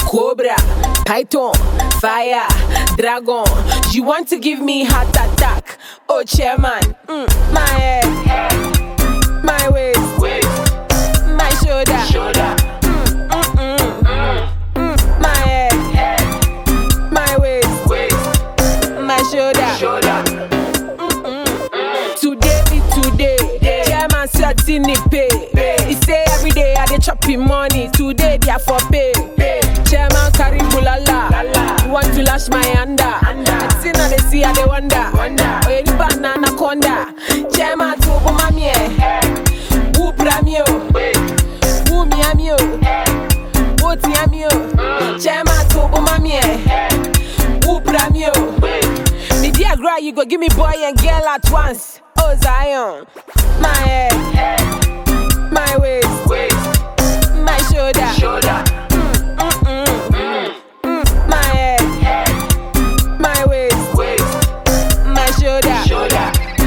Cobra, Python, fire, dragon. You want to give me heart attack? Oh, chairman, my head, my waist, my shoulder. My head, my waist, my shoulder. Today be today. Chairman certain pay. He say every day I dey chopping money. Today they are for pay. Chairman carry bulala. You want to lash my under? I see now they see I they wonder. Oh, you banana conda. Chairman to mami who pramio, who miamio, who tiamio. Chairman to mami who pramio. Me dear girl, you go give me boy and girl at once. Oh Zion, my head, my waist, my shoulder. My head, my waist, my shoulder.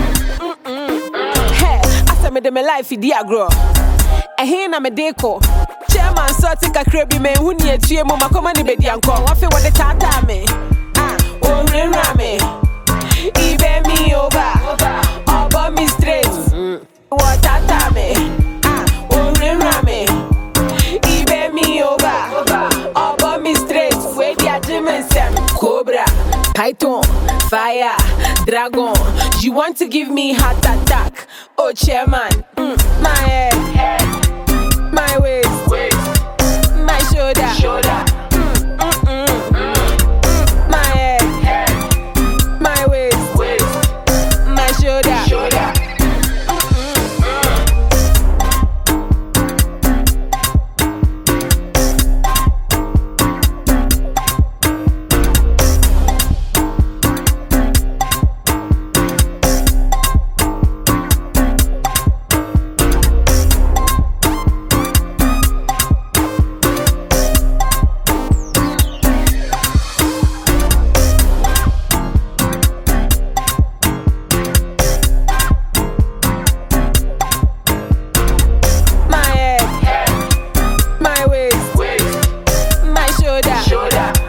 Hey, I said me de me life dear girl. Ehe na me deko. Chairman so take a crabby me hu ni etue mo makoma ni bedi anko. Wa fe wo de tata me. Oh renra me. He bend me over. Above me straight. What tata me. Oh renra me. He bend me over. Above me straight. Where the agreement sem. Cobra, Python, fire, dragon. You want to give me heart attack? Oh chairman, my head, my waist, my shoulder. My head, my waist, my shoulder. My head, my waist, my shoulder.